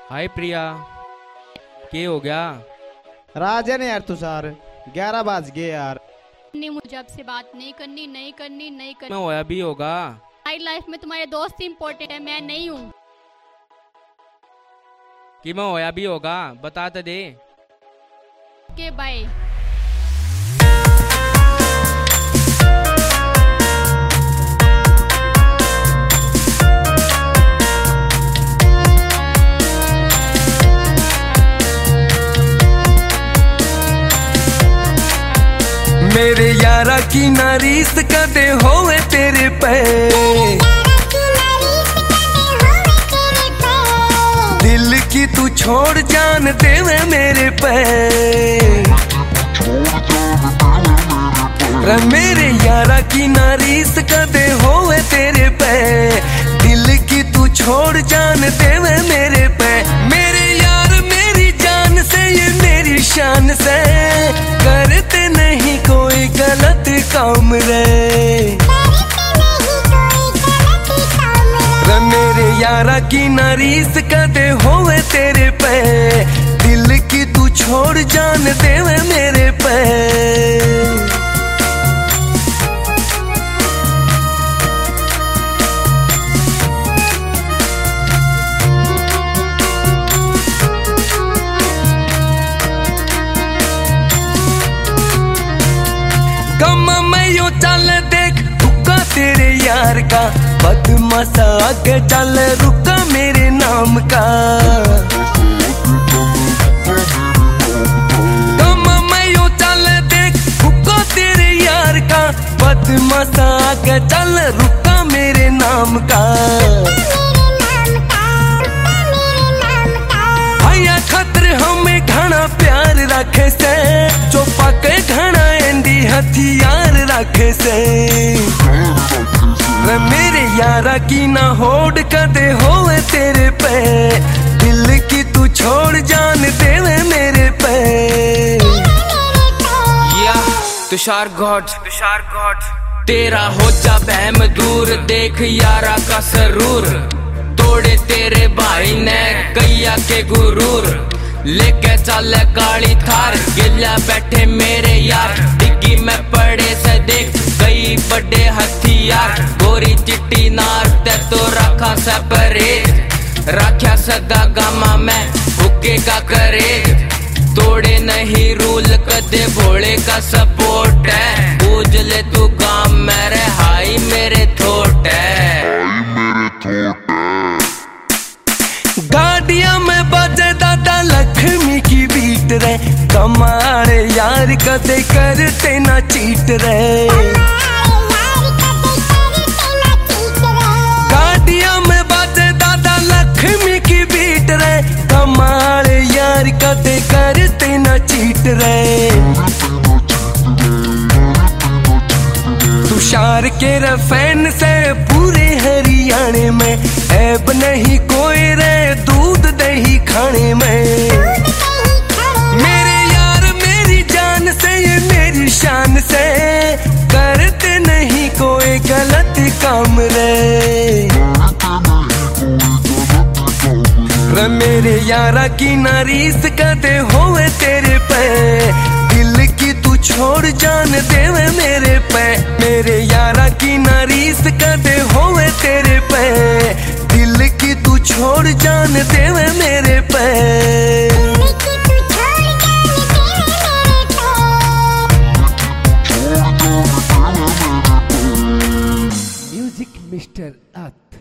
हाय प्रिया, क्या हो गया? राजन यार तुषार 11 बज गए यार। नहीं, मुझे आपसे बात नहीं करनी, नहीं करनी, नहीं करनी। मैं होया भी होगा। हमारी लाइफ में तुम्हारे दोस्त ही इम्पोर्टेंट है, मैं नहीं हूँ। कि मैं होया भी होगा, बता तो दे। Okay bye. मेरे यारा की नारीस कदे होवे तेरे पे, दिल की तू छोड़ जान देवे मेरे पे। मेरे यारा की नारीस कदे होवे तेरे पे, दिल की तू छोड़ जान देवे मेरे पे। मेरे यार मेरी जान से, ये मेरी शान से, करते नहीं कोई गलत काम रे। मेरे यारा की नारीस कदे होवे तेरे पे, दिल की तू छोड़ जान देवे मेरे पे। गम में यो चल देख रुका तेरे यार का, बदमाशा आगे चल रुका मेरे नाम का। गम में यो चल देख रुका तेरे यार का, बदमाशा आगे चल रुका मेरे नाम का। भैया खतर हमें घना प्यार रखे से, जो पके घना एंडी हथियार रखे से। मेरे यारा की ना होड़ कदे होवे तेरे पे, दिल की तू छोड़ जान देवे मेरे पे। या तुषार गॉड, तुषार गॉड, तेरा हो जा बहम दूर, देख यारा का सरूर, तोड़े तेरे भाई ने कैया के गुरूर। लेके चल काली थार, गिला बैठे मेरे यार, डिग्गी में पड़े से देख कई बड़े हथियार। गोरी चिट्टी नार ते तो रखा सेपरेट, रखा सदा गामा में हुक्के का करेज। तोड़े नहीं रूल कदे भोले का सपोर्ट है, पूज ले तू गाम मेरे हाई मेरे थोट है। गाड़िया में बजे दादा लक्ष्मी की बीट रे, कमाल यार कदे करते ना चीट रे। गाड़िया में बजे दादा लक्ष्मी की बीट रे, कमाल यार कदे करते ना चीट रे। तुषार के रफैन से पूरे हरियाणे में, ऐब नहीं कोई रे दूध दही खाने में। मेरे यार मेरी जान से, ये मेरी शान से, करते नहीं कोई गलत काम रे। मेरे यारा की नारीस कदे होवे तेरे पे, दिल की तू छोड़ जान देवे मेरे पे। मेरे यारा की नारीस कदे होवे तेरे पे, दिल की तू छोड़ जान देवे मेरे पे। Music mister